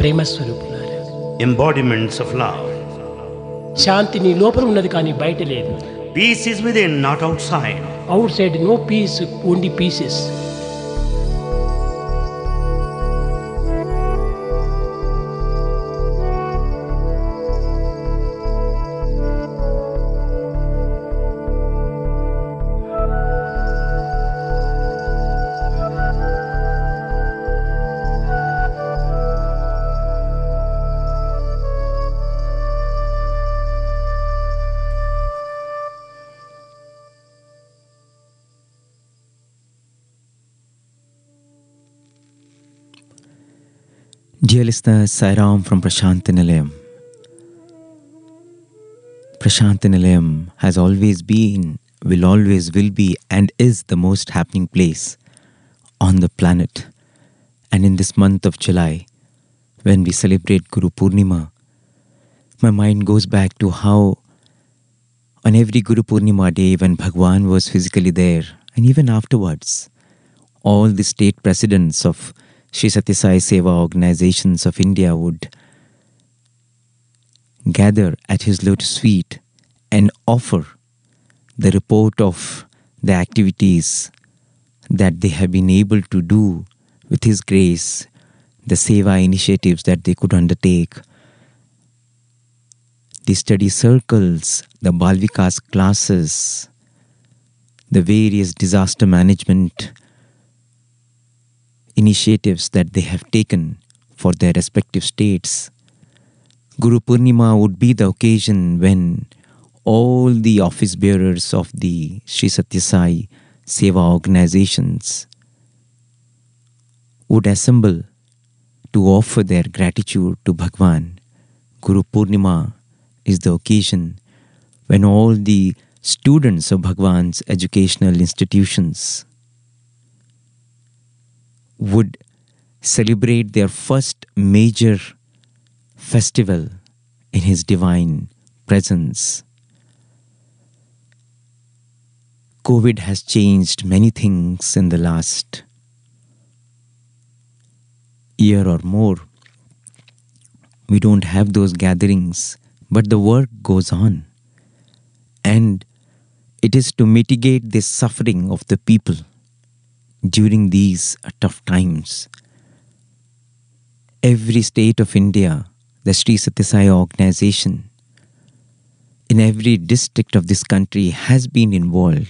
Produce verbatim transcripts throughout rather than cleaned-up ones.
ప్రేమ స్వరూపులారా, embodiments of love. శాంతి నీ లోపల ఉన్నది కానీ బయట లేదు. Peace is within, not outside. Outside no peace, only pieces. Dear listeners, Sai Ram from Prashanthi Nilayam. Prashanthi Nilayam has always been, will always will be, and is the most happening place on the planet. And in this month of July, when we celebrate Guru Purnima, my mind goes back to how on every Guru Purnima day when Bhagwan was physically there, and even afterwards, all the state presidents of Sri Satya Sai Seva organizations of India would gather at his lotus feet and offer the report of the activities that they have been able to do with his grace, the Seva initiatives that they could undertake, the study circles, the Bal Vikas classes, the various disaster management initiatives that they have taken for their respective states. Guru Purnima would be the occasion when all the office bearers of the Sri Satya Sai Seva organizations would assemble to offer their gratitude to Bhagwan. Guru Purnima is the occasion when all the students of Bhagwan's educational institutions would celebrate their first major festival in his divine presence. COVID has changed many things in the last year or more. We don't have those gatherings, but the work goes on. And it is to mitigate the suffering of the people during these tough times. Every state of India, the Sri Satya Sai organization, in every district of this country has been involved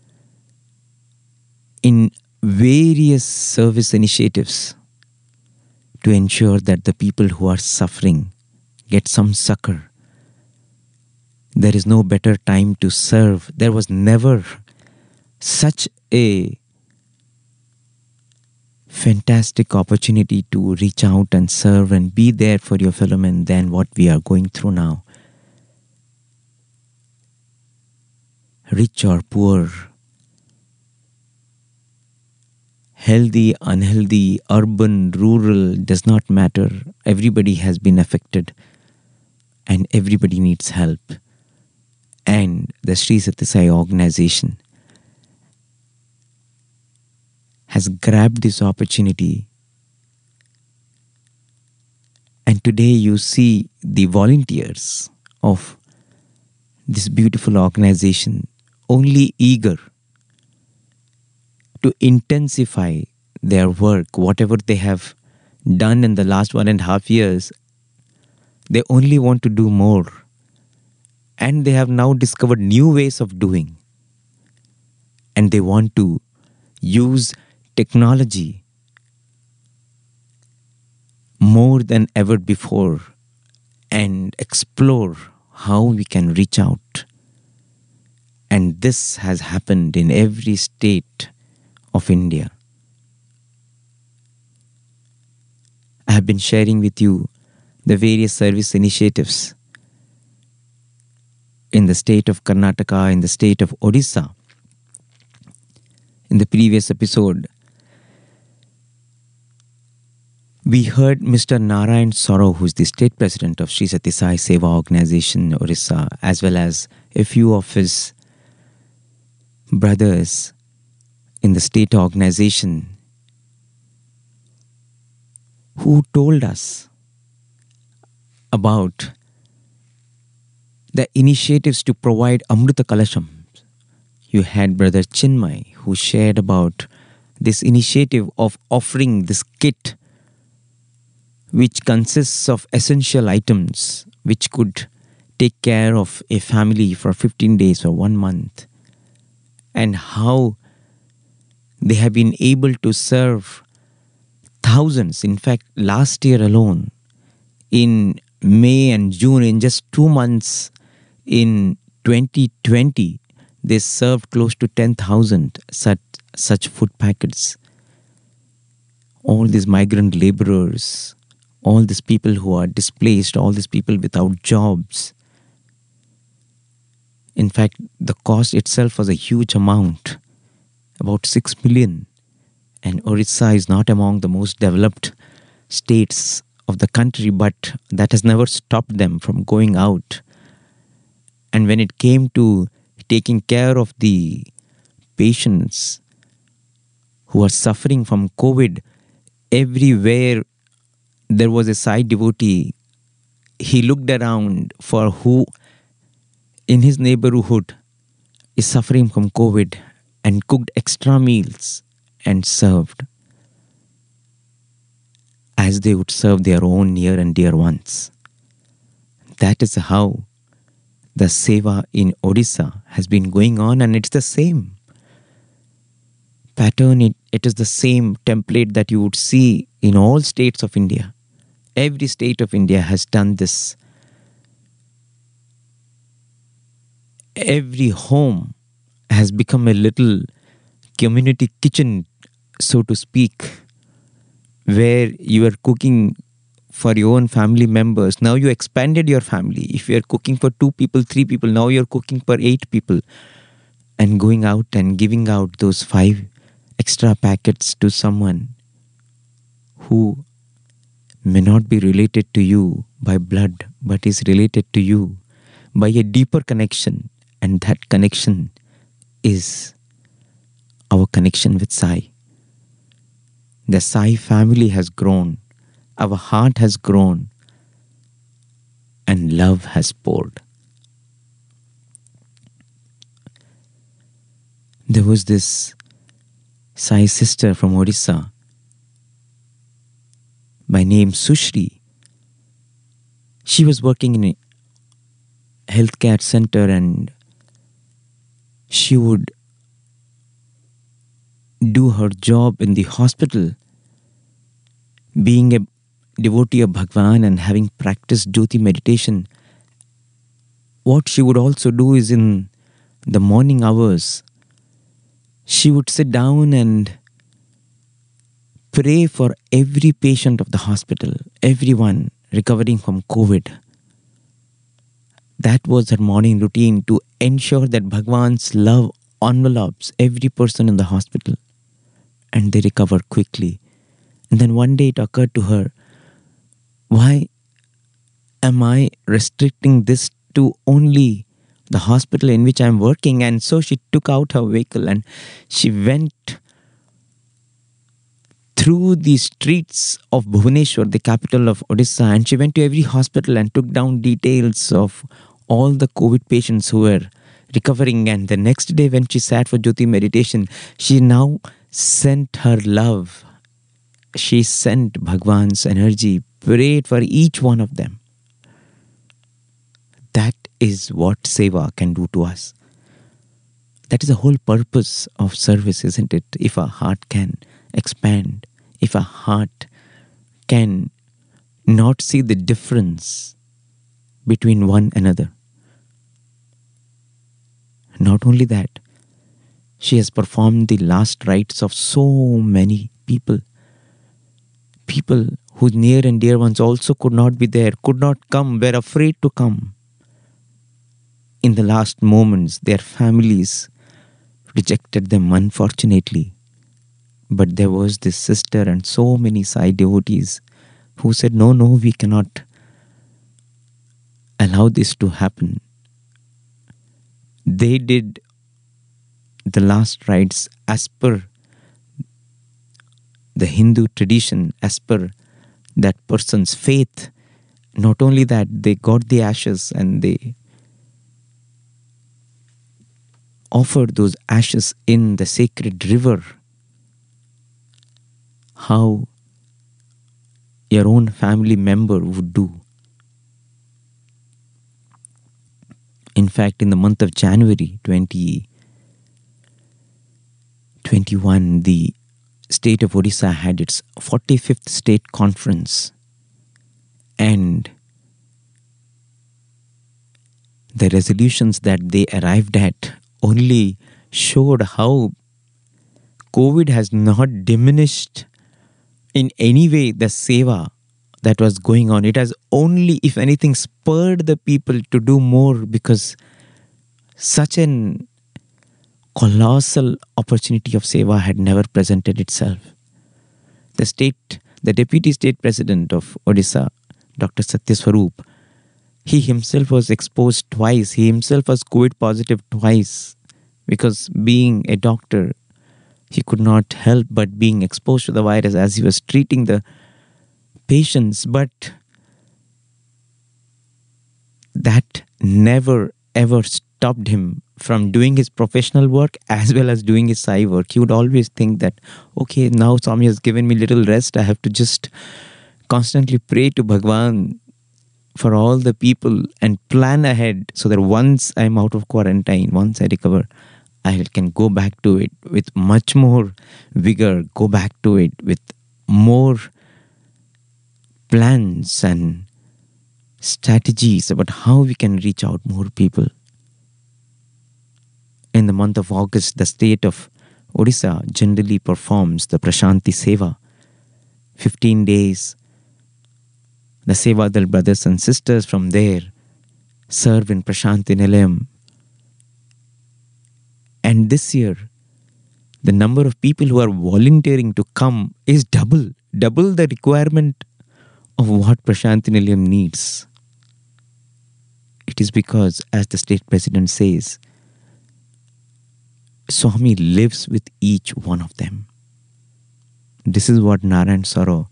in various service initiatives to ensure that the people who are suffering get some succor. There is no better time to serve. There was never such a fantastic opportunity to reach out and serve and be there for your fellow men than what we are going through now. Rich or poor, healthy, unhealthy, urban, rural, does not matter. Everybody has been affected and everybody needs help. And the Sri Satya Sai organization has grabbed this opportunity, and today you see the volunteers of this beautiful organization only eager to intensify their work. Whatever they have done in the last one and a half years, they only want to do more, and they have now discovered new ways of doing, and they want to use technology more than ever before and explore how we can reach out. And this has happened in every state of India. I have been sharing with you the various service initiatives in the state of Karnataka, in the state of Odisha. In the previous episode, we heard Mister Narayan Soro, who is the state president of Sri Satya Sai Seva organization, Orissa, as well as a few of his brothers in the state organization, who told us about the initiatives to provide Amrita Kalasham. You had Brother Chinmay who shared about this initiative of offering this kit which consists of essential items which could take care of a family for fifteen days or one month, and how they have been able to serve thousands. In fact, last year alone, in May and June, in just two months in twenty twenty, they served close to ten thousand such, such food packets. All these migrant laborers, all these people who are displaced, all these people without jobs. In fact, the cost itself was a huge amount, about six million. And Orissa is not among the most developed states of the country, but that has never stopped them from going out. And when it came to taking care of the patients who are suffering from COVID, everywhere there was a Sai devotee. He looked around for who in his neighborhood is suffering from COVID and cooked extra meals and served as they would serve their own near and dear ones. That is how the seva in Odisha has been going on, and it's the same pattern. It, it is the same template that you would see in all states of India. Every state of India has done this. Every home has become a little community kitchen, so to speak, where you are cooking for your own family members. Now you expanded your family. If you are cooking for two people, three people, now you're cooking for eight people, and going out and giving out those five extra packets to someone who may not be related to you by blood, but is related to you by a deeper connection. And that connection is our connection with Sai. The Sai family has grown, our heart has grown, and love has poured. There was this Sai sister from Odisha by name Sushri. She was working in a healthcare center, and she would do her job in the hospital, being a devotee of Bhagwan and having practiced Jyoti meditation. What she would also do is in the morning hours, she would sit down and pray for every patient of the hospital, everyone recovering from COVID. That was her morning routine, to ensure that Bhagwan's love envelops every person in the hospital and they recover quickly. And then one day it occurred to her, why am I restricting this to only the hospital in which I am working? And so she took out her vehicle and she went through the streets of Bhubaneswar, the capital of Odisha, and she went to every hospital and took down details of all the COVID patients who were recovering. And the next day when she sat for Jyoti meditation, she now sent her love. She sent Bhagwan's energy, prayed for each one of them. That is what seva can do to us. That is the whole purpose of service, isn't it? If our heart can expand, if our heart can not see the difference between one another. Not only that, she has performed the last rites of so many people. People whose near and dear ones also could not be there, could not come, were afraid to come. In the last moments, their families rejected them, unfortunately. But there was this sister and so many Sai devotees who said, no, no, we cannot allow this to happen. They did the last rites as per the Hindu tradition, as per that person's faith. not only that, they got the ashes and they offered those ashes in the sacred river. How your own family member would do. In fact, in the month of January twenty twenty-one, the state of Odisha had its forty-fifth state conference, and the resolutions that they arrived at only showed how COVID has not diminished in any way the seva that was going on. It has only, if anything, spurred the people to do more, because such an colossal opportunity of seva had never presented itself. The state, the deputy state president of Odisha, Doctor Satya Swarup, he himself was exposed twice. He himself was COVID positive twice, because being a doctor, he could not help but being exposed to the virus as he was treating the patients. But that never ever stopped him from doing his professional work as well as doing his sai work. He would always think that, okay, now Swami has given me little rest. I have to just constantly pray to Bhagwan for all the people and plan ahead so that once I'm out of quarantine, once I recover, I can go back to it with much more vigor, go back to it with more plans and strategies about how we can reach out more people. In the month of August, the state of Odisha generally performs the Prashanti Seva. fifteen days, the Sevadal brothers and sisters from there serve in Prashanti Nilayam. And this year, the number of people who are volunteering to come is double, double the requirement of what Prashanti Nilayam needs. It is because, as the state president says, Swami lives with each one of them. This is what Narayan Saro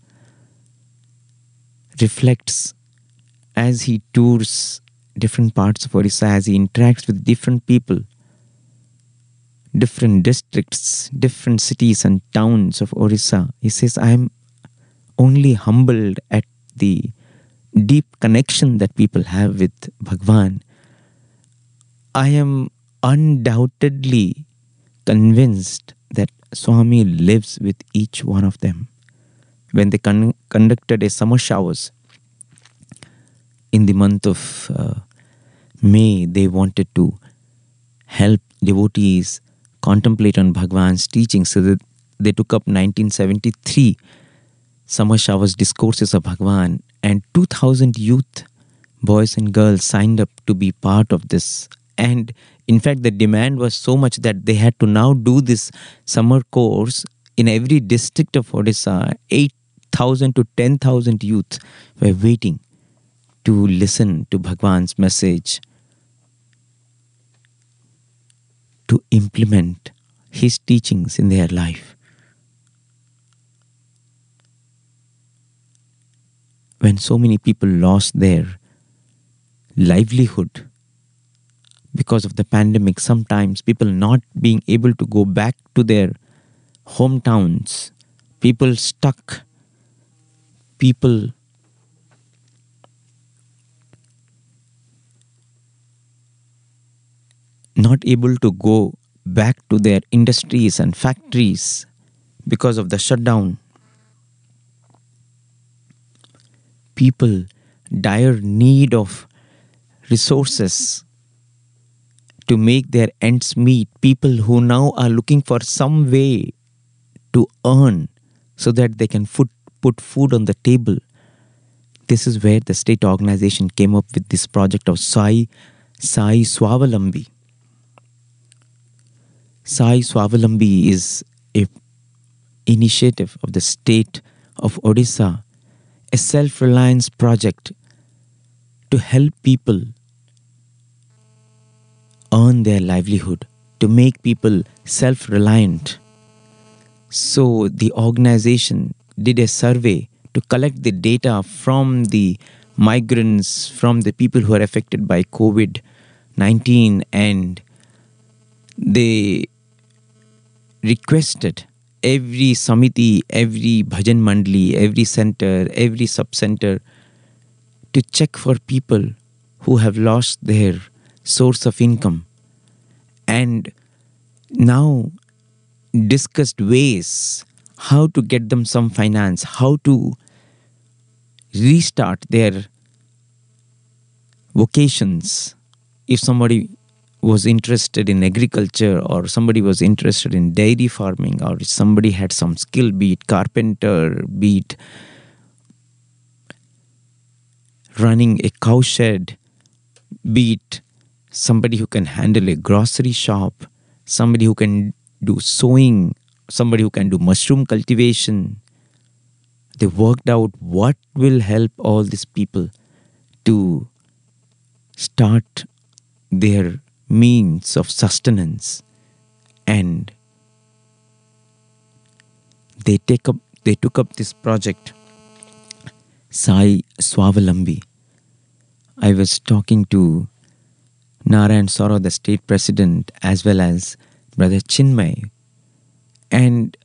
reflects as he tours different parts of Odisha, as he interacts with different people, different districts, different cities and towns of Odisha. He says, I am only humbled at the deep connection that people have with Bhagwan. I am undoubtedly convinced that Swami lives with each one of them. When they con- conducted a summer showers in the month of uh, May, they wanted to help devotees contemplate on Bhagwan's teachings. So that they took up nineteen seventy-three summer showers discourses of Bhagwan, and two thousand youth, boys and girls, signed up to be part of this. And in fact, the demand was so much that they had to now do this summer course in every district of Odisha. eight thousand to ten thousand youth were waiting to listen to Bhagwan's message, to implement his teachings in their life. When so many people lost their livelihood because of the pandemic, sometimes people not being able to go back to their hometowns, people stuck, people not able to go back to their industries and factories because of the shutdown. People dire need of resources to make their ends meet. People who now are looking for some way to earn so that they can food, put food on the table. This is where the state organization came up with this project of Sai, Sai Swavalambi. Sai Swavalambi is a initiative of the state of Odisha, a self-reliance project to help people earn their livelihood, to make people self-reliant. So the organization did a survey to collect the data from the migrants, from the people who are affected by COVID nineteen, and they requested every samiti, every bhajan mandali, every center, every sub-center to check for people who have lost their source of income, and now discussed ways how to get them some finance, how to restart their vocations. If somebody was interested in agriculture, or somebody was interested in dairy farming, or somebody had some skill, be it carpenter, be it running a cow shed, be it somebody who can handle a grocery shop, somebody who can do sewing, somebody who can do mushroom cultivation. They worked out what will help all these people to start their means of sustenance, and they take up they took up this project, Sai Swavalambi. I was talking to Narayan Soro, the state president, as well as Brother Chinmay, and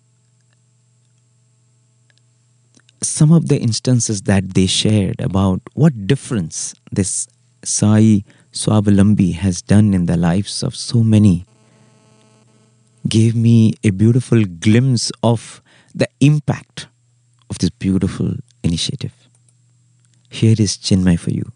some of the instances that they shared about what difference this Sai Swavalambi has done in the lives of so many gave me a beautiful glimpse of the impact of this beautiful initiative. Here is Chinmay for you.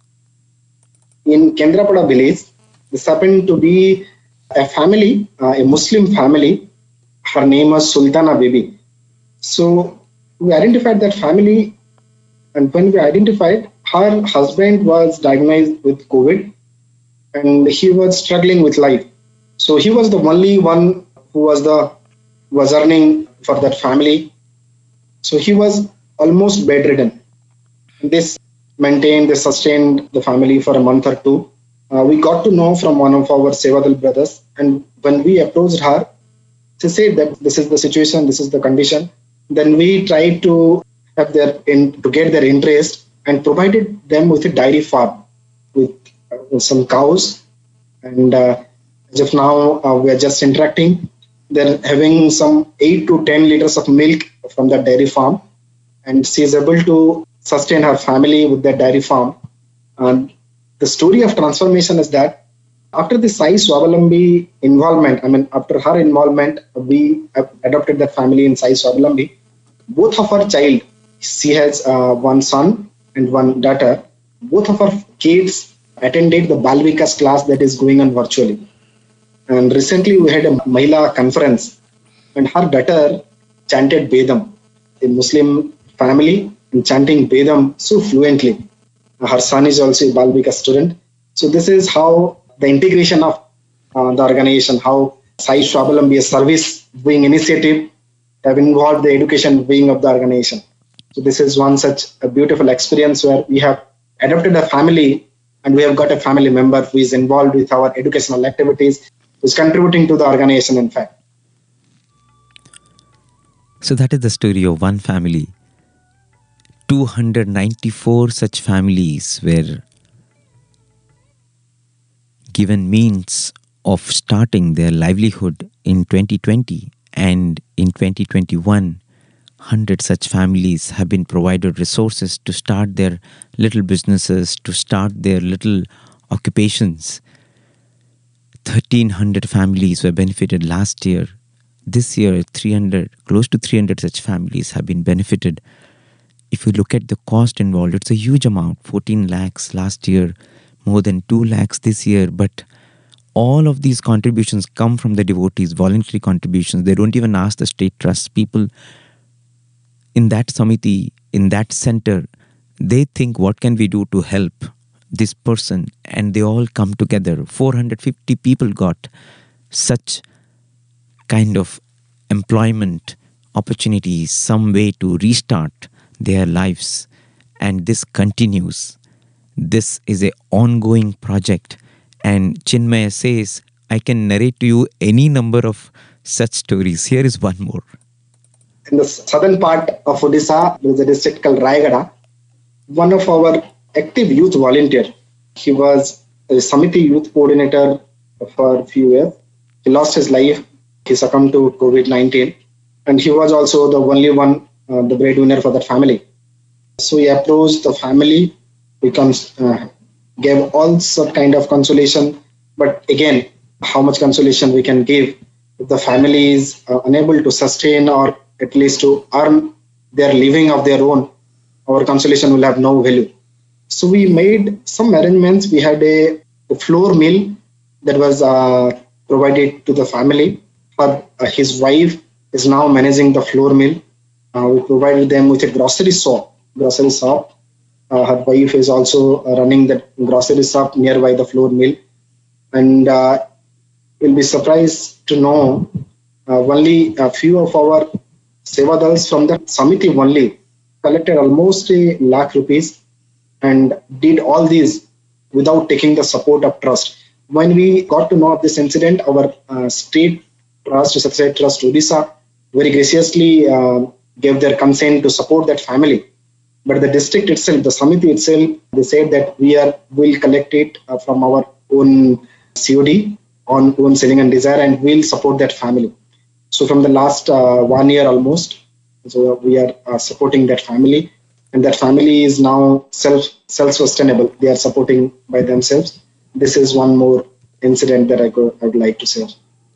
In Kendrapada village, this happened to be a family, uh, a Muslim family. Her name was Sultana Bibi. So we identified that family, and when we identified, her husband was diagnosed with COVID and he was struggling with life. So he was the only one who was the was earning for that family. So he was almost bedridden. This maintained, this sustained the family for a month or two. Uh, we got to know from one of our Sevadal brothers, and when we approached her, she said that this is the situation, this is the condition. Then we tried to have their in, to get their interest and provided them with a dairy farm with, uh, with some cows. And uh, as of now, uh, we are just interacting. They're having some eight to ten liters of milk from that dairy farm, and she is able to sustain her family with that dairy farm. And the story of transformation is that after the Sai Swavalambi involvement, I mean, after her involvement, we adopted that family in Sai Swavalambi. Both of her child, she has uh, one son and one daughter. Both of her kids attended the Bal Vikas class that is going on virtually. And recently we had a Mahila conference, and her daughter chanted Bedam, a Muslim family, and chanting Bedam so fluently. Her son is also a Bal Vikas student. So this is how the integration of uh, the organization, how Sai Swavalambi, a service wing initiative, have involved the education wing of the organization. So this is one such a beautiful experience where we have adopted a family, and we have got a family member who is involved with our educational activities, who is contributing to the organization, in fact. So that is the story of one family. two hundred ninety-four such families were given means of starting their livelihood in twenty twenty, and in twenty twenty-one, one hundred such families have been provided resources to start their little businesses, to start their little occupations. thirteen hundred families were benefited last year. This year, three hundred, close to three hundred such families have been benefited. If you look at the cost involved, it's a huge amount. fourteen lakhs last year, more than two lakhs this year. But all of these contributions come from the devotees, voluntary contributions. They don't even ask the state trusts. People in that samiti, in that center, they think, what can we do to help this person? And they all come together. four hundred fifty people got such kind of employment opportunities, some way to restart their lives. And this continues. This is an ongoing project. And Chinmay says, I can narrate to you any number of such stories. Here is one more. In the southern part of Odisha, there is a district called Rayagada. One of our active youth volunteer. He was a Samiti youth coordinator for a few years. He lost his life. He succumbed to COVID nineteen. And he was also the only one, uh, the breadwinner for that family. So he approached the family. He comes, uh, gave all sort kind of consolation. But again, how much consolation we can give if the family is uh, unable to sustain or at least to earn their living of their own, our consolation will have no value. So we made some arrangements. We had a, a floor meal that was uh, provided to the family. For uh, his wife is now managing the floor meal. Uh, we provided them with a grocery shop. Grocery shop. Uh, her wife is also uh, running the grocery shop nearby the floor mill. And uh, you'll be surprised to know uh, only a few of our Sevadals from the Samiti only collected almost a lakh rupees and did all these without taking the support of trust. When we got to know of this incident, our uh, state trust, State Trust Odisha, very graciously uh, gave their consent to support that family. But the district itself, the Samiti itself, they said that we are will collect it uh, from our own C O D on own selling and desire, and we'll support that family. So from the last uh, one year almost, so we are uh, supporting that family, and that family is now self self sustainable. They are supporting by themselves. This is one more incident that I could I would like to share.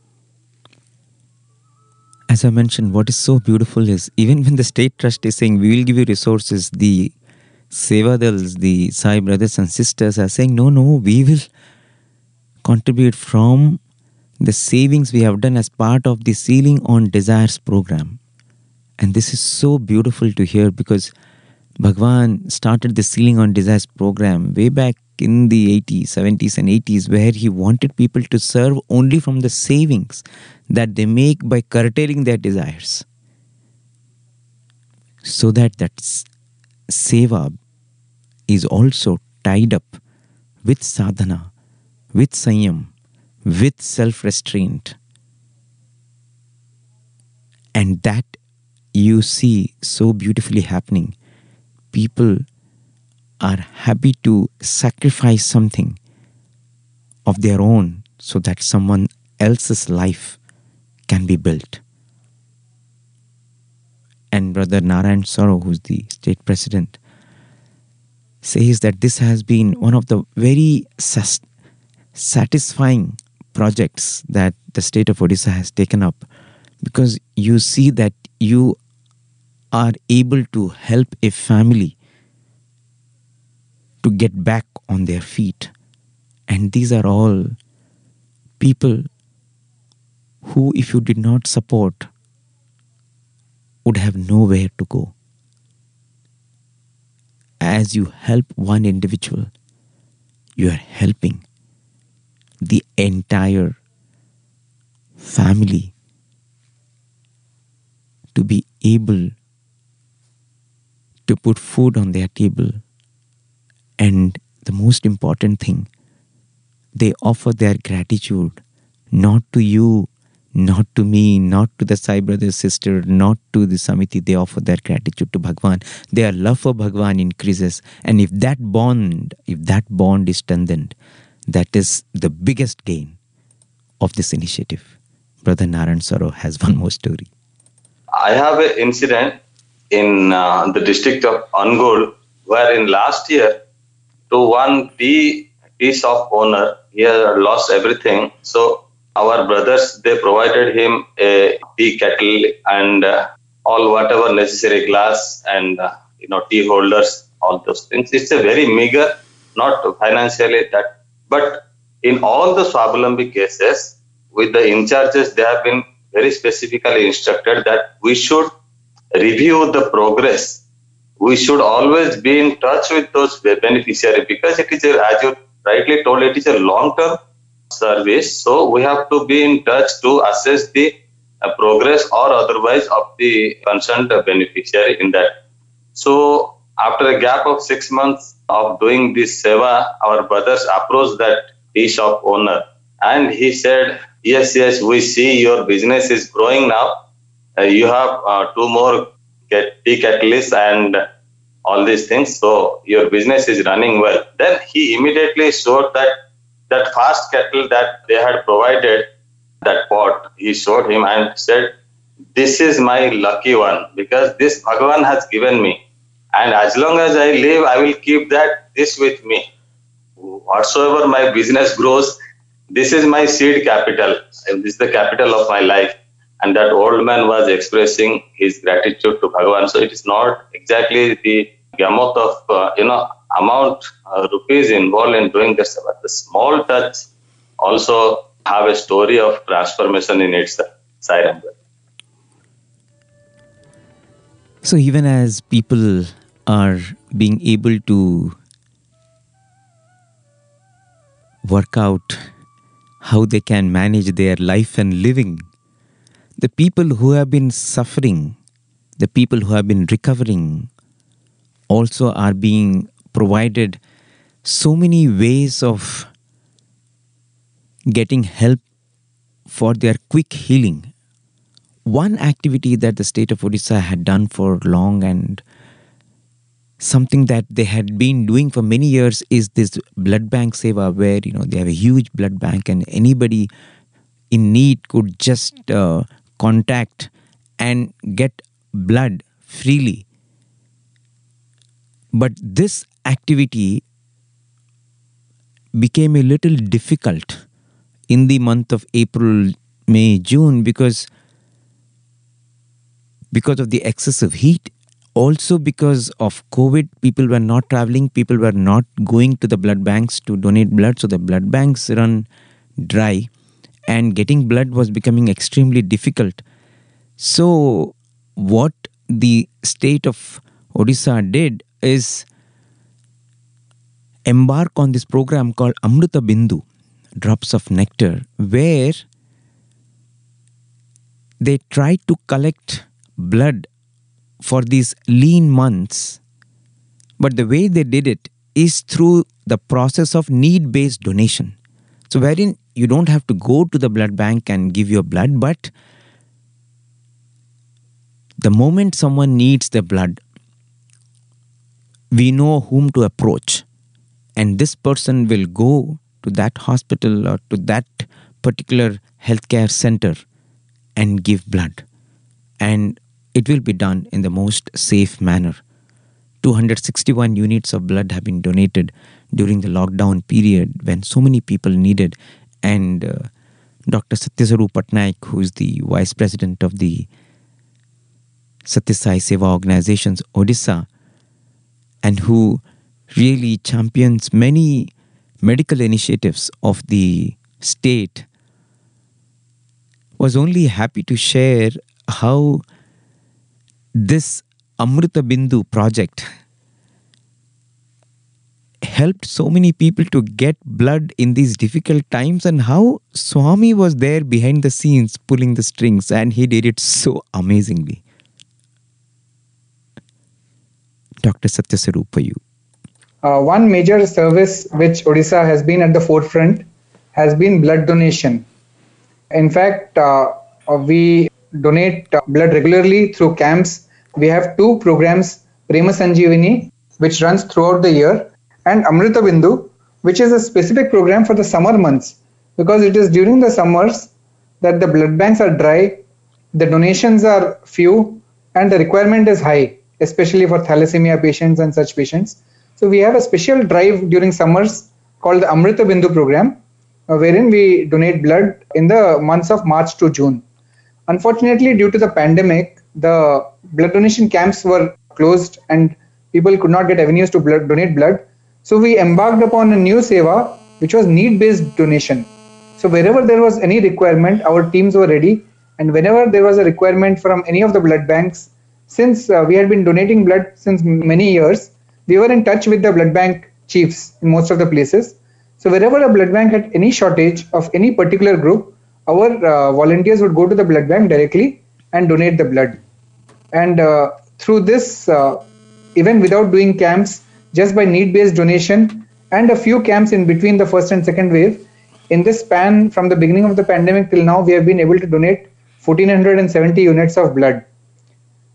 As I mentioned, what is so beautiful is even when the state trust is saying we will give you resources, the Sevadals, the Sai brothers and sisters are saying no, no, we will contribute from the savings we have done as part of the Sealing on Desires program. And this is so beautiful to hear because Bhagwan started the Sealing on Desires program way back in the eighties, seventies and eighties, where he wanted people to serve only from the savings that they make by curtailing their desires. So that that seva is also tied up with sadhana, with sanyam, with self-restraint. And that you see so beautifully happening. People are happy to sacrifice something of their own so that someone else's life can be built. And Brother Narayan Saro, who's the state president, says that this has been one of the very sus- satisfying projects that the state of Odisha has taken up, because you see that you are able to help a family to get back on their feet. And these are all people who, if you did not support, would have nowhere to go. As you help one individual, you are helping the entire family to be able to put food on their table. And the most important thing, they offer their gratitude not to you, not to me, not to the Sai brother, sister, not to the Samiti. They offer their gratitude to Bhagwan. Their love for Bhagwan increases. And if that bond, if that bond is strengthened, that is the biggest gain of this initiative. Brother Narayan Saro has one more story. I have an incident in uh, the district of Angul, where in last year, to one tea, tea shop owner, he had lost everything. So our brothers, they provided him a tea kettle and uh, all whatever necessary glass and uh, you know tea holders, all those things. It's a very meager, not financially that, but in all the Swabalambi cases, with the in-charges, they have been very specifically instructed that we should review the progress. We should always be in touch with those beneficiaries, because it is, a, as you rightly told, it is a long-term service. So we have to be in touch to assess the uh, progress or otherwise of the concerned beneficiary in that. So after a gap of six months of doing this seva, our brothers approached that tea shop owner and he said, yes, yes, we see your business is growing now. Uh, you have uh, two more get tea kettles and all these things. So your business is running well. Then he immediately showed that that fast kettle that they had provided, that pot, he showed him and said, this is my lucky one because this Bhagavan has given me. And as long as I live, I will keep that this with me. Whatsoever my business grows, this is my seed capital. This is the capital of my life. And that old man was expressing his gratitude to Bhagavan. So it is not exactly the gamut of, uh, you know, amount uh, rupees involved in doing this, but the small touch also have a story of transformation in itself. Sai. So even as people are being able to work out how they can manage their life and living, the people who have been suffering, the people who have been recovering, also are being provided so many ways of getting help for their quick healing. One activity that the state of Odisha had done for long and something that they had been doing for many years is this blood bank seva, where, you know, they have a huge blood bank and anybody in need could just uh, contact and get blood freely. But this activity became a little difficult in the month of April, May, June because because of the excessive heat. Also because of COVID, people were not traveling, people were not going to the blood banks to donate blood. So the blood banks run dry and getting blood was becoming extremely difficult. So what the state of Odisha did is embark on this program called Amrita Bindu, Drops of Nectar, where they tried to collect blood for these lean months. But the way they did it is through the process of need-based donation. So wherein you don't have to go to the blood bank and give your blood, but the moment someone needs the blood, we know whom to approach. And this person will go to that hospital or to that particular healthcare center and give blood. And it will be done in the most safe manner. two hundred sixty-one units of blood have been donated during the lockdown period when so many people needed. And uh, Doctor Satyaswarup Patnaik, who is the Vice President of the Satya Sai Seva Organizations Odisha, and who really champions many medical initiatives of the state, was only happy to share how this Amrita Bindu project helped so many people to get blood in these difficult times, and how Swami was there behind the scenes pulling the strings, and he did it so amazingly. Doctor Satyaswarup, for you. Uh, one major service which Odisha has been at the forefront has been blood donation. In fact, uh, we donate blood regularly through camps. We have two programs, Prema Sanjeevani, which runs throughout the year, and Amrita Bindu, which is a specific program for the summer months, because it is during the summers that the blood banks are dry, the donations are few, and the requirement is high, especially for thalassemia patients and such patients. So we have a special drive during summers called the Amrita Bindu program, uh, wherein we donate blood in the months of March to June. Unfortunately, due to the pandemic, the blood donation camps were closed and people could not get avenues to blood, donate blood. So we embarked upon a new seva, which was need-based donation. So wherever there was any requirement, our teams were ready. And whenever there was a requirement from any of the blood banks, since uh, we had been donating blood since many years, we were in touch with the blood bank chiefs in most of the places. So wherever a blood bank had any shortage of any particular group, our uh, volunteers would go to the blood bank directly and donate the blood. And uh, through this, uh, even without doing camps, just by need-based donation and a few camps in between the first and second wave, in this span from the beginning of the pandemic till now, we have been able to donate one thousand four hundred seventy units of blood.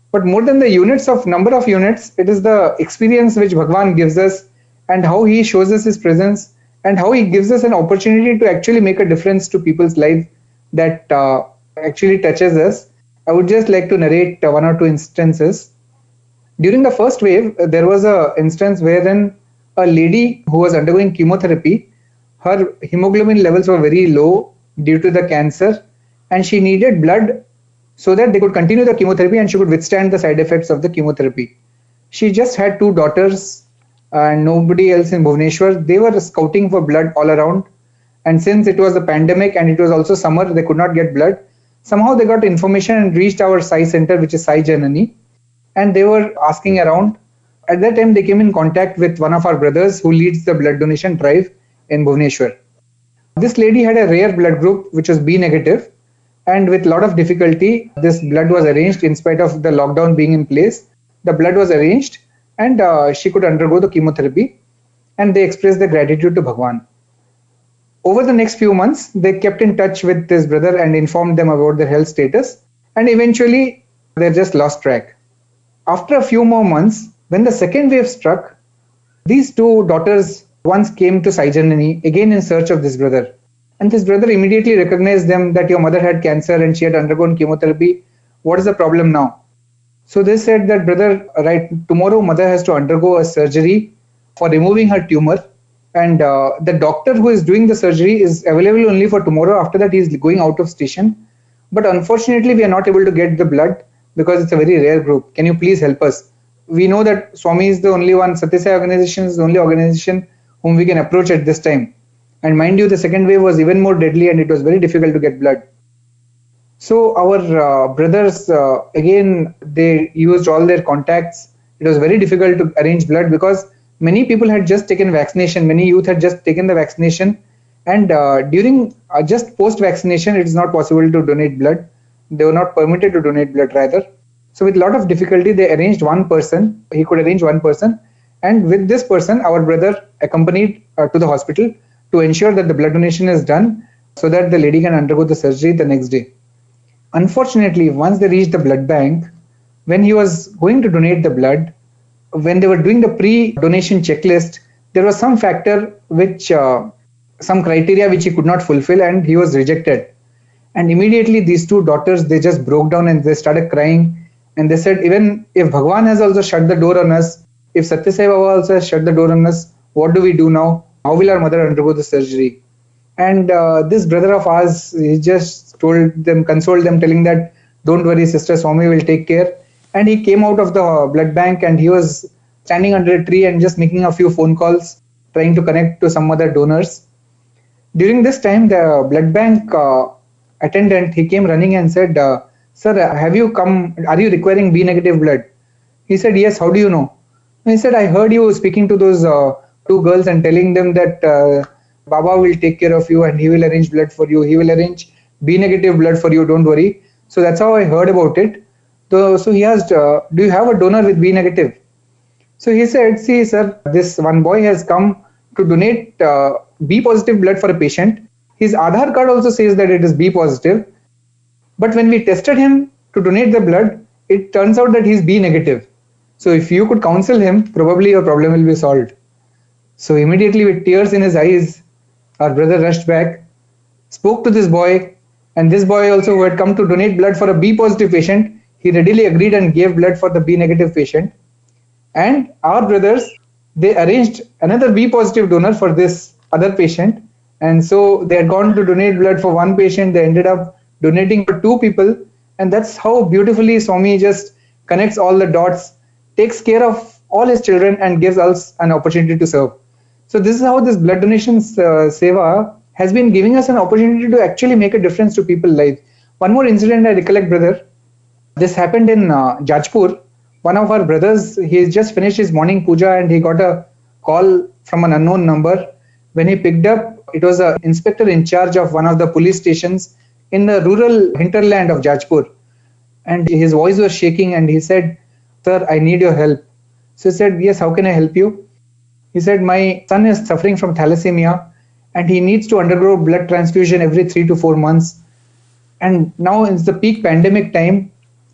But more than the units of number of units, it is the experience which Bhagwan gives us and how he shows us his presence and how he gives us an opportunity to actually make a difference to people's life that uh, actually touches us. I would just like to narrate uh, one or two instances. During the first wave, uh, there was a instance wherein a lady who was undergoing chemotherapy, her hemoglobin levels were very low due to the cancer, and she needed blood so that they could continue the chemotherapy and she could withstand the side effects of the chemotherapy. She just had two daughters and nobody else in Bhubaneswar. They were scouting for blood all around, and since it was a pandemic and it was also summer, they could not get blood. Somehow they got information and reached our Sai center, which is Sai Janani, and they were asking around. At that time, they came in contact with one of our brothers who leads the blood donation drive in Bhubaneswar. This lady had a rare blood group, which was B negative, and with a lot of difficulty, this blood was arranged in spite of the lockdown being in place. The blood was arranged and uh, she could undergo the chemotherapy, and they expressed their gratitude to Bhagwan. Over the next few months, they kept in touch with this brother and informed them about their health status, and eventually they just lost track. After a few more months, when the second wave struck, these two daughters once came to Sai Janani again in search of this brother. And this brother immediately recognized them that your mother had cancer and she had undergone chemotherapy. What is the problem now? So they said that, brother, right, tomorrow mother has to undergo a surgery for removing her tumor. And uh, the doctor who is doing the surgery is available only for tomorrow. After that, he is going out of station. But unfortunately, we are not able to get the blood because it's a very rare group. Can you please help us? We know that Swami is the only one, Satya Sai organization is the only organization whom we can approach at this time. And mind you, the second wave was even more deadly and it was very difficult to get blood. So our uh, brothers, uh, again, they used all their contacts. It was very difficult to arrange blood because many people had just taken vaccination. Many youth had just taken the vaccination. And uh, during uh, just post-vaccination, it is not possible to donate blood. They were not permitted to donate blood rather. So with a lot of difficulty, they arranged one person. He could arrange one person. And with this person, our brother accompanied uh, to the hospital to ensure that the blood donation is done so that the lady can undergo the surgery the next day. Unfortunately, once they reached the blood bank, when he was going to donate the blood, when they were doing the pre-donation checklist, there was some factor which, uh, some criteria which he could not fulfill and he was rejected. And immediately these two daughters, they just broke down and they started crying. And they said, even if Bhagwan has also shut the door on us, if Satya Sai Baba also has shut the door on us, what do we do now? How will our mother undergo the surgery? And uh, this brother of ours, he just told them, consoled them, telling that, don't worry, Sister Swami will take care. And he came out of the blood bank and he was standing under a tree and just making a few phone calls, trying to connect to some other donors. During this time, the blood bank uh, attendant, he came running and said, uh, sir, have you come, are you requiring B negative blood? He said, yes, how do you know? And he said, I heard you speaking to those uh, two girls and telling them that uh, Baba will take care of you and he will arrange blood for you. He will arrange B negative blood for you, don't worry. So that's how I heard about it. So, so he asked, uh, do you have a donor with B negative? So he said, see, sir, this one boy has come to donate uh, B positive blood for a patient. His Aadhaar card also says that it is B positive. But when we tested him to donate the blood, it turns out that he's B negative. So if you could counsel him, probably your problem will be solved. So immediately with tears in his eyes, our brother rushed back, spoke to this boy, and this boy also who had come to donate blood for a B positive patient, he readily agreed and gave blood for the B negative patient. And our brothers, they arranged another B positive donor for this other patient. And so they had gone to donate blood for one patient, they ended up donating for two people. And that's how beautifully Swami just connects all the dots, takes care of all his children and gives us an opportunity to serve. So this is how this blood donation uh, seva has been giving us an opportunity to actually make a difference to people's lives. One more incident I recollect, brother. This happened in uh, Jajpur. One of our brothers, he just finished his morning puja and he got a call from an unknown number. When he picked up, it was an inspector in charge of one of the police stations in the rural hinterland of Jajpur. And his voice was shaking and he said, sir, I need your help. So he said, yes, how can I help you? He said, my son is suffering from thalassemia and he needs to undergo blood transfusion every three to four months. And now it's the peak pandemic time.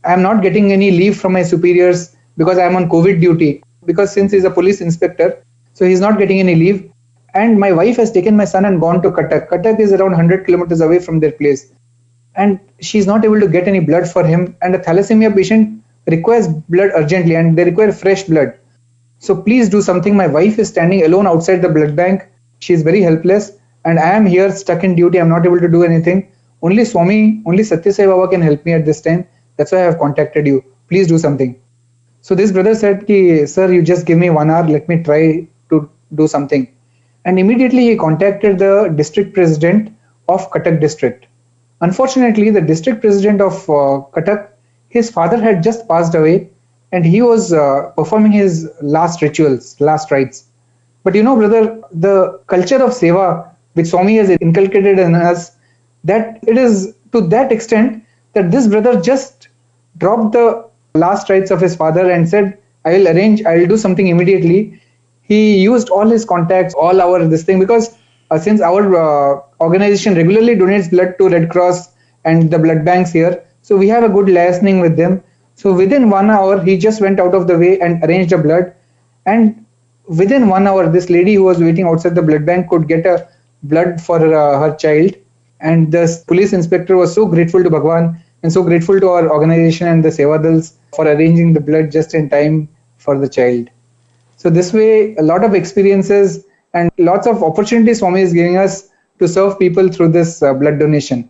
I'm not getting any leave from my superiors because I'm on COVID duty. Because since he's a police inspector, so he's not getting any leave. And my wife has taken my son and gone to Cuttack. Cuttack is around one hundred kilometers away from their place. And she's not able to get any blood for him. And a thalassemia patient requires blood urgently, and they require fresh blood. So please do something. My wife is standing alone outside the blood bank. She is very helpless. And I am here stuck in duty. I'm not able to do anything. Only Swami, only Satya Sai Baba can help me at this time. That's why I have contacted you. Please do something. So this brother said, Ki, sir, you just give me one hour. Let me try to do something. And immediately he contacted the district president of Cuttack district. Unfortunately, the district president of uh, Cuttack, his father had just passed away and he was uh, performing his last rituals, last rites. But you know, brother, the culture of seva, which Swami has inculcated in us, that it is to that extent that this brother just dropped the last rites of his father and said, I will arrange, I will do something immediately. He used all his contacts, all our this thing, because uh, since our uh, organization regularly donates blood to Red Cross and the blood banks here, so we have a good liaising with them. So within one hour, he just went out of the way and arranged the blood. And within one hour, this lady who was waiting outside the blood bank could get a blood for uh, her child. And the police inspector was so grateful to Bhagwan and so grateful to our organization and the Sevadals for arranging the blood just in time for the child. So this way, a lot of experiences and lots of opportunities Swami is giving us to serve people through this uh, blood donation.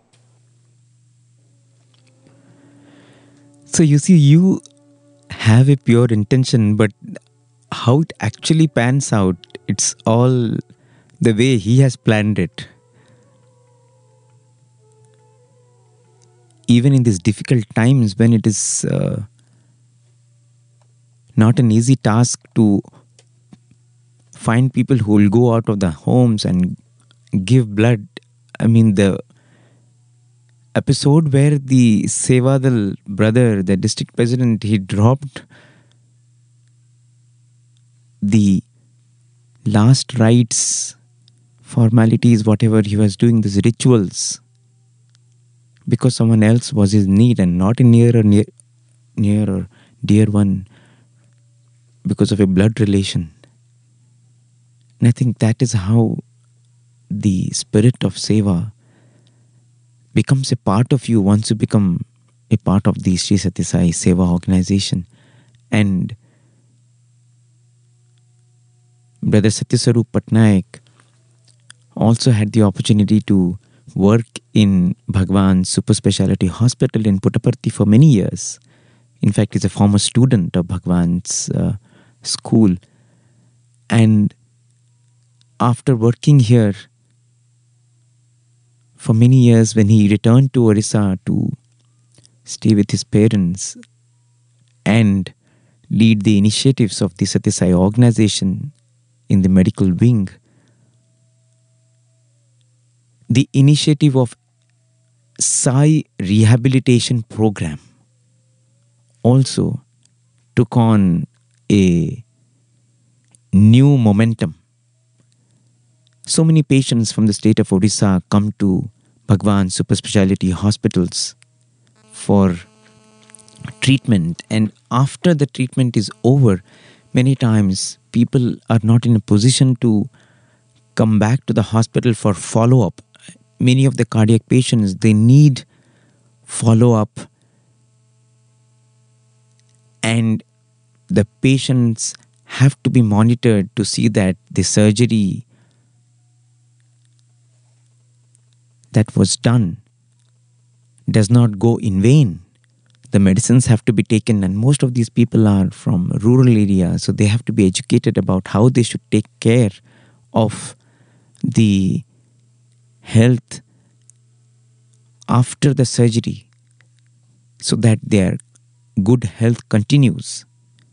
So you see, you have a pure intention, but how it actually pans out, it's all the way he has planned it. Even in these difficult times when it is uh, not an easy task to find people who will go out of the homes and give blood. I mean, the episode where the Sevadal brother, the district president, he dropped the last rites, formalities, whatever he was doing, these rituals, because someone else was his need and not a near or near, near or dear one, because of a blood relation. And I think that is how the spirit of seva becomes a part of you once you become a part of the Sri Sathya Sai Seva organization. And Brother Satyaswarup Patnaik also had the opportunity to work in Bhagwan's Super Speciality Hospital in Puttaparthi for many years. In fact, he's a former student of Bhagwan's uh, school. And after working here for many years, when he returned to Orissa to stay with his parents and lead the initiatives of the Sathya Sai organization in the medical wing, the initiative of Sai Rehabilitation Program also took on a new momentum. So many patients from the state of Odisha come to Bhagwan Super Speciality Hospitals for treatment, and after the treatment is over, many times people are not in a position to come back to the hospital for follow-up. Many of the cardiac patients, they need follow-up, and the patients have to be monitored to see that the surgery that was done does not go in vain. The medicines have to be taken, and most of these people are from rural areas, so they have to be educated about how they should take care of the health after the surgery so that their good health continues.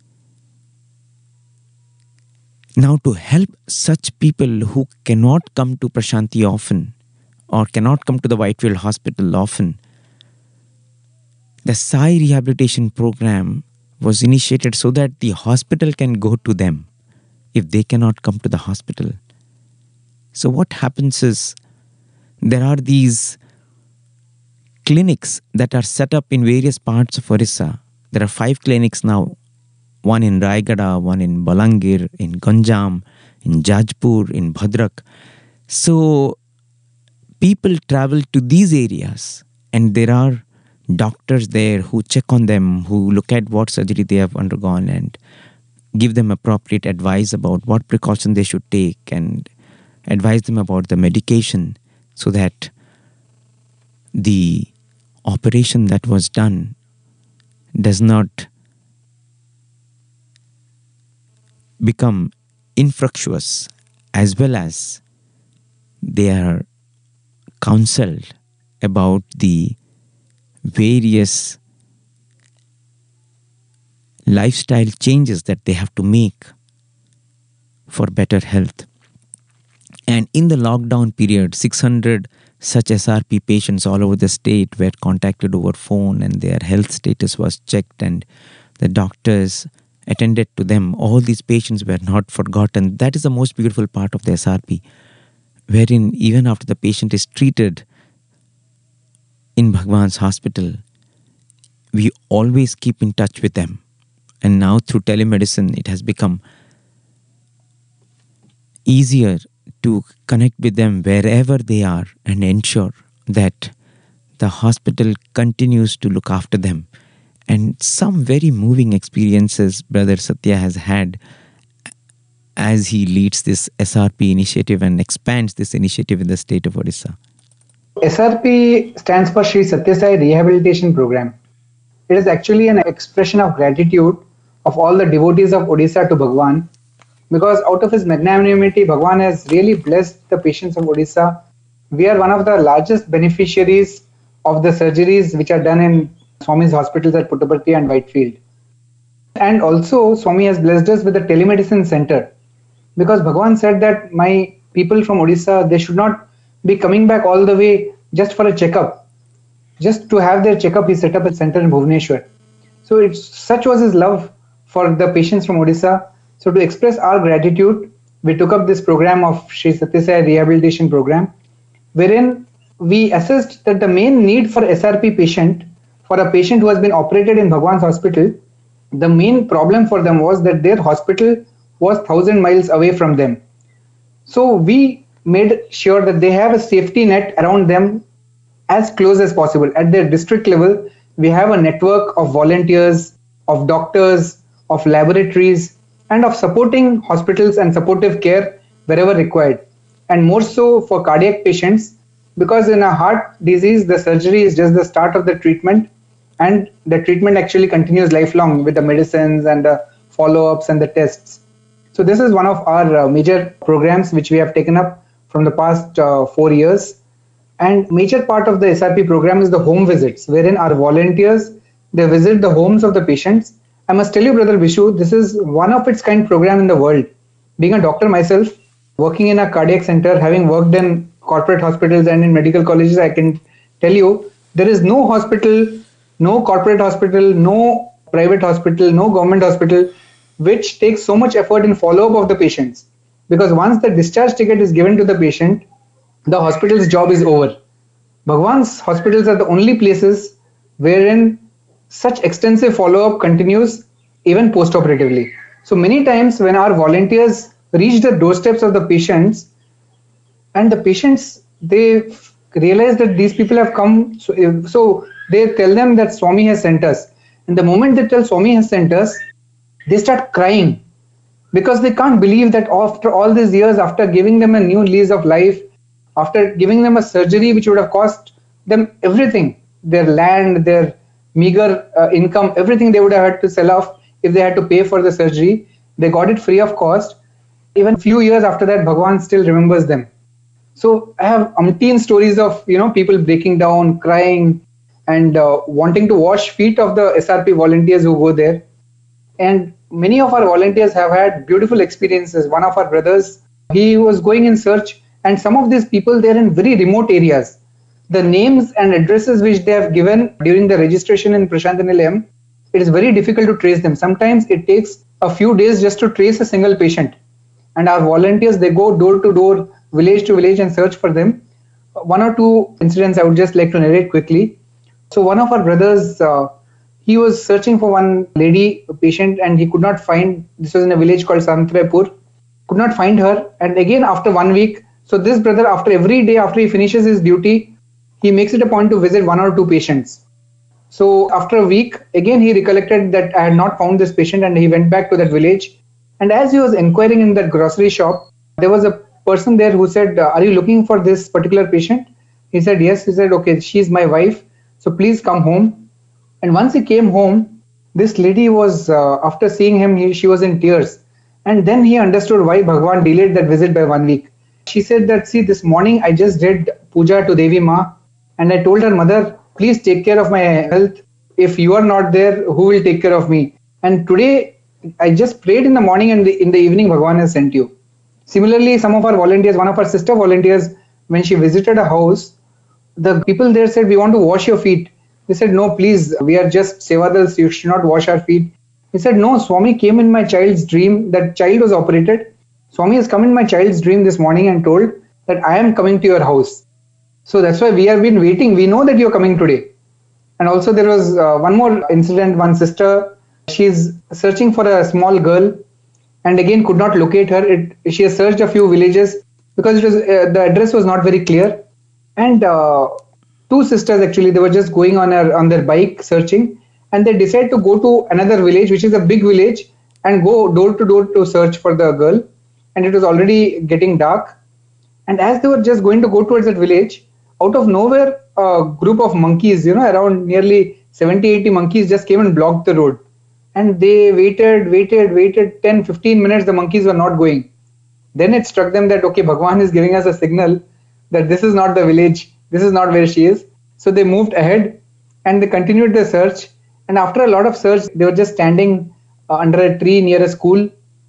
Now, to help such people who cannot come to Prashanti often or cannot come to the Whitefield Hospital often, the Sai Rehabilitation Program was initiated so that the hospital can go to them if they cannot come to the hospital. So what happens is, there are these clinics that are set up in various parts of Orissa. There are five clinics now, one in Raigada, one in Balangir, in Ganjam, in Jajpur, in Bhadrak. So people travel to these areas, and there are doctors there who check on them, who look at what surgery they have undergone and give them appropriate advice about what precaution they should take and advise them about the medication so that the operation that was done does not become infructuous, as well as they are counseled about the various lifestyle changes that they have to make for better health. And in the lockdown period, six hundred such S R P patients all over the state were contacted over phone, and their health status was checked, and the doctors attended to them. All these patients were not forgotten. That is the most beautiful part of the S R P, wherein even after the patient is treated in Bhagwan's hospital, we always keep in touch with them. And now through telemedicine, it has become easier to connect with them wherever they are and ensure that the hospital continues to look after them. And some very moving experiences Brother Satya has had as he leads this S R P initiative and expands this initiative in the state of Odisha. S R P stands for Sri Satya Sai Rehabilitation Program. It is actually an expression of gratitude of all the devotees of Odisha to Bhagwan, because out of his magnanimity, Bhagwan has really blessed the patients of Odisha. We are one of the largest beneficiaries of the surgeries which are done in Swami's hospitals at Puttaparthi and Whitefield. And also, Swami has blessed us with a telemedicine center, because Bhagwan said that my people from Odisha, they should not be coming back all the way just for a checkup. Just to have their checkup, he set up a center in Bhubaneswar. So it's, such was his love for the patients from Odisha. So to express our gratitude, we took up this program of Sri Satya Sai Rehabilitation Program, wherein we assessed that the main need for S R P patient, for a patient who has been operated in Bhagwan's hospital, the main problem for them was that their hospital was one thousand miles away from them. So we made sure that they have a safety net around them as close as possible. At their district level, we have a network of volunteers, of doctors, of laboratories, and of supporting hospitals and supportive care wherever required. And more so for cardiac patients, because in a heart disease, the surgery is just the start of the treatment, and the treatment actually continues lifelong with the medicines and the follow-ups and the tests. So this is one of our uh, major programs which we have taken up from the past uh, four years. And major part of the S R P program is the home visits, wherein our volunteers, they visit the homes of the patients. I must tell you, Brother Vishu, this is one of its kind program in the world. Being a doctor myself, working in a cardiac center, having worked in corporate hospitals and in medical colleges, I can tell you, there is no hospital, no corporate hospital, no private hospital, no government hospital, which takes so much effort in follow-up of the patients. Because once the discharge ticket is given to the patient, the hospital's job is over. Bhagwan's hospitals are the only places wherein such extensive follow-up continues even post-operatively. So many times when our volunteers reach the doorsteps of the patients, and the patients, they realize that these people have come, so, so they tell them that Swami has sent us. And the moment they tell Swami has sent us, they start crying, because they can't believe that after all these years, after giving them a new lease of life, after giving them a surgery which would have cost them everything, their land, their meager uh, income, everything they would have had to sell off if they had to pay for the surgery, they got it free of cost. Even a few years after that, Bhagwan still remembers them. So I have umpteen stories of, you know, people breaking down, crying, and uh, wanting to wash feet of the S R P volunteers who go there. And many of our volunteers have had beautiful experiences. One of our brothers, he was going in search, and some of these people, they're in very remote areas. The names and addresses which they have given during the registration in Prashanthi Nilayam, it is very difficult to trace them. Sometimes it takes a few days just to trace a single patient. And our volunteers, they go door to door, village to village and search for them. One or two incidents I would just like to narrate quickly. So one of our brothers, uh, he was searching for one lady a patient and he could not find. This was in a village called Santrapur. Could not find her. And again, after one week, so this brother, after every day, after he finishes his duty, he makes it a point to visit one or two patients. So after a week, again, he recollected that I had not found this patient and he went back to that village. And as he was inquiring in that grocery shop, there was a person there who said, are you looking for this particular patient? He said, yes. He said, okay, she's my wife. So please come home. And once he came home, this lady was, uh, after seeing him, he, she was in tears. And then he understood why Bhagwan delayed that visit by one week. She said that, see, this morning I just did puja to Devi Ma and I told her mother, please take care of my health. If you are not there, who will take care of me? And today I just prayed in the morning and the, in the evening Bhagwan has sent you. Similarly, some of our volunteers, one of our sister volunteers, when she visited a house, the people there said, we want to wash your feet. They said, no, please, we are just sevadals, you should not wash our feet. He said, no, Swami came in my child's dream, that child was operated. Swami has come in my child's dream this morning and told that I am coming to your house. So that's why we have been waiting. We know that you're coming today. And also there was uh, one more incident, one sister, she's searching for a small girl and again could not locate her. It, she has searched a few villages because it was, uh, the address was not very clear. And uh, two sisters actually, they were just going on, her, on their bike searching and they decided to go to another village, which is a big village, and go door to door to search for the girl. And it was already getting dark. And as they were just going to go towards that village, out of nowhere, a group of monkeys, you know, around nearly seventy, eighty monkeys just came and blocked the road. And they waited, waited, waited, ten, fifteen minutes, the monkeys were not going. Then it struck them that, okay, Bhagwan is giving us a signal that this is not the village, this is not where she is. So they moved ahead and they continued the search. And after a lot of search, they were just standing uh, under a tree near a school.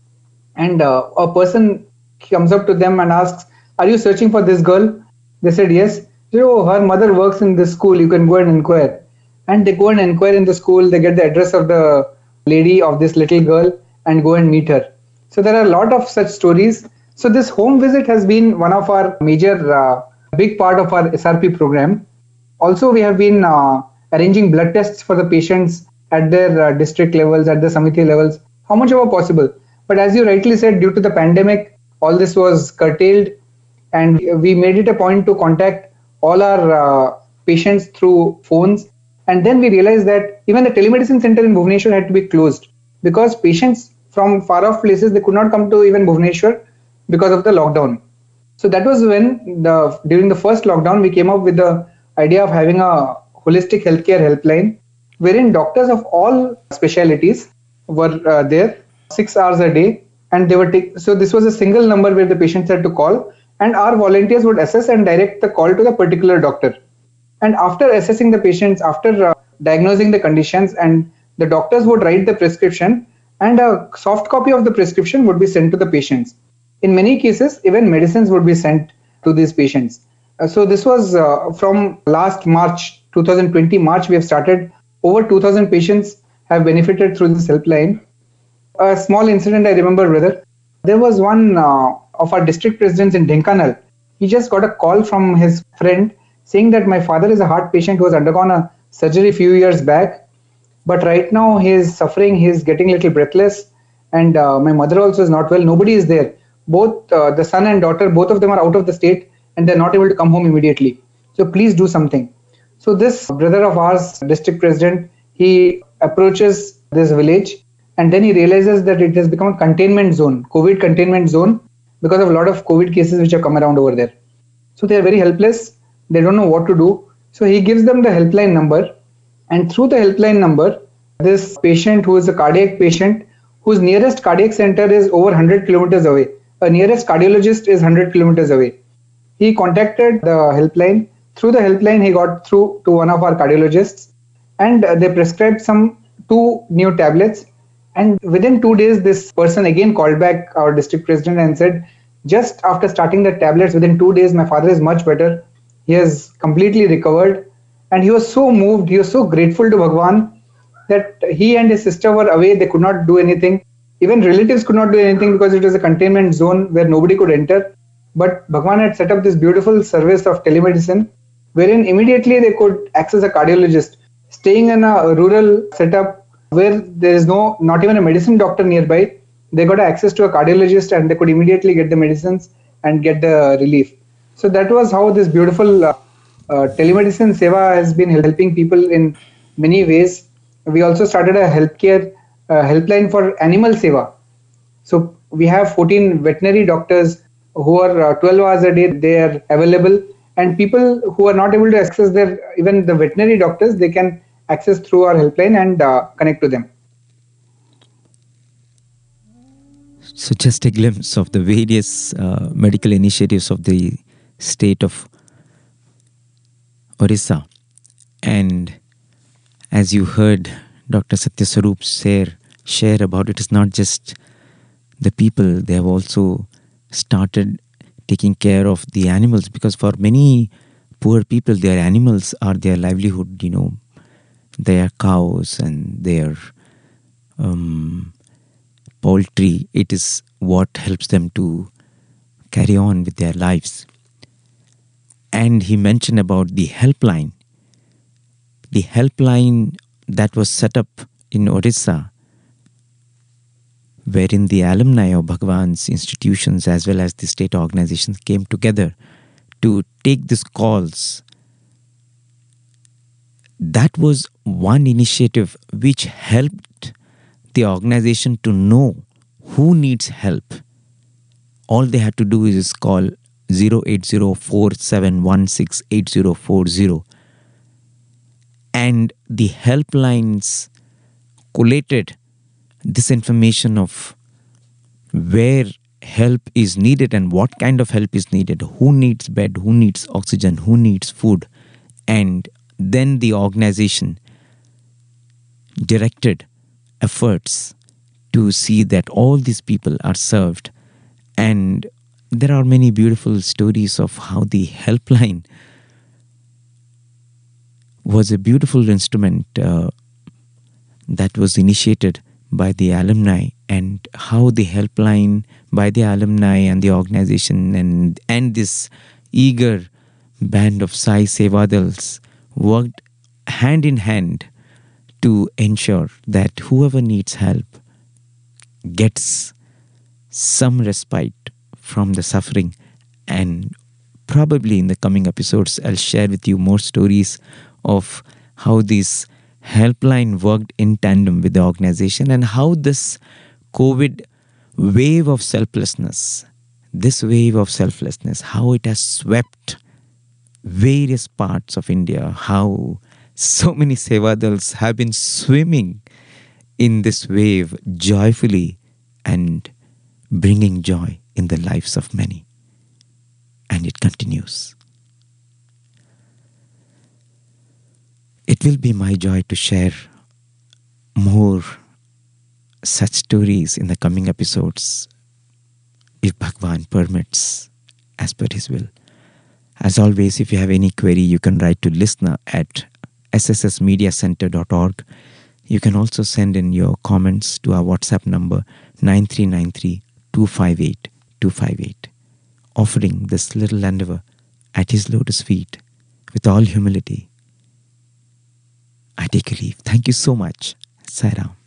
And uh, a person comes up to them and asks, are you searching for this girl? They said, yes. Oh, her mother works in this school, you can go and inquire. And they go and inquire in the school, they get the address of the lady, of this little girl, and go and meet her. So there are a lot of such stories. So this home visit has been one of our major, uh, big part of our S R P program. Also, we have been uh, arranging blood tests for the patients at their uh, district levels, at the Samiti levels, how much ever possible. But as you rightly said, due to the pandemic, all this was curtailed and we made it a point to contact all our uh, patients through phones. And then we realized that even the telemedicine center in Bhubaneswar had to be closed because patients from far off places, they could not come to even Bhubaneswar because of the lockdown. So that was when the during the first lockdown, we came up with the idea of having a holistic healthcare helpline wherein doctors of all specialities were uh, there six hours a day, and they were take, so this was a single number where the patients had to call, and our volunteers would assess and direct the call to the particular doctor. And after assessing the patients, after uh, diagnosing the conditions, and the doctors would write the prescription, and a soft copy of the prescription would be sent to the patients. In many cases, even medicines would be sent to these patients. Uh, so this was uh, from last March, two thousand twenty March, we have started. Over two thousand patients have benefited through this helpline. A small incident I remember, brother. There was one uh, of our district presidents in Dhenkanal. He just got a call from his friend saying that my father is a heart patient who has undergone a surgery a few years back. But right now he is suffering, he is getting a little breathless, and uh, my mother also is not well. Nobody is there. Both uh, the son and daughter, both of them are out of the state and they're not able to come home immediately. So please do something. So this brother of ours, district president, he approaches this village and then he realizes that it has become a containment zone, COVID containment zone, because of a lot of COVID cases which have come around over there. So they are very helpless. They don't know what to do. So he gives them the helpline number, and through the helpline number, this patient who is a cardiac patient, whose nearest cardiac center is over one hundred kilometers away. A nearest cardiologist is one hundred kilometers away. He contacted the helpline. Through the helpline, he got through to one of our cardiologists, and they prescribed some two new tablets. And within two days, this person again called back our district president and said, just after starting the tablets, within two days, my father is much better. He has completely recovered. And he was so moved, he was so grateful to Bhagwan that he and his sister were away. They could not do anything. Even relatives could not do anything because it was a containment zone where nobody could enter. But Bhagwan had set up this beautiful service of telemedicine wherein immediately they could access a cardiologist. Staying in a rural setup where there is no, not even a medicine doctor nearby, they got access to a cardiologist and they could immediately get the medicines and get the relief. So that was how this beautiful uh, uh, telemedicine seva has been helping people in many ways. We also started a healthcare uh, helpline for animal seva. So we have fourteen veterinary doctors who are uh, twelve hours a day, they are available, and people who are not able to access their, even the veterinary doctors, they can access through our helpline and uh, connect to them. So just a glimpse of the various uh, medical initiatives of the state of Orissa. And as you heard Doctor Satya Swarup share, share about it, is not just the people, they have also started taking care of the animals, because for many poor people, their animals are their livelihood, you know, their cows and their um, poultry. It is what helps them to carry on with their lives. And he mentioned about the helpline. The helpline that was set up in Orissa, wherein the alumni of Bhagwan's institutions as well as the state organizations came together to take these calls. That was one initiative which helped the organization to know who needs help. All they had to do is call zero eight zero four seven one six eight zero four zero, and the helplines collated this information of where help is needed and what kind of help is needed, who needs bed, who needs oxygen, who needs food. And then the organization directed efforts to see that all these people are served. And there are many beautiful stories of how the helpline was a beautiful instrument uh, that was initiated by the alumni, and how the helpline by the alumni and the organization and, and this eager band of Sai Sevadals worked hand in hand to ensure that whoever needs help gets some respite from the suffering. And probably in the coming episodes, I'll share with you more stories of how this helpline worked in tandem with the organization, and how this COVID wave of selflessness, this wave of selflessness, how it has swept various parts of India, how so many Sevadals have been swimming in this wave joyfully and bringing joy in the lives of many. And it continues. It will be my joy to share more such stories in the coming episodes, if Bhagwan permits, as per his will. As always, if you have any query, you can write to listener at s s s media center dot org. You can also send in your comments to our WhatsApp number nine three nine three two five eight two five eight. Offering this little endeavor at his lotus feet with all humility, I take a leave. Thank you so much. Sai Ram.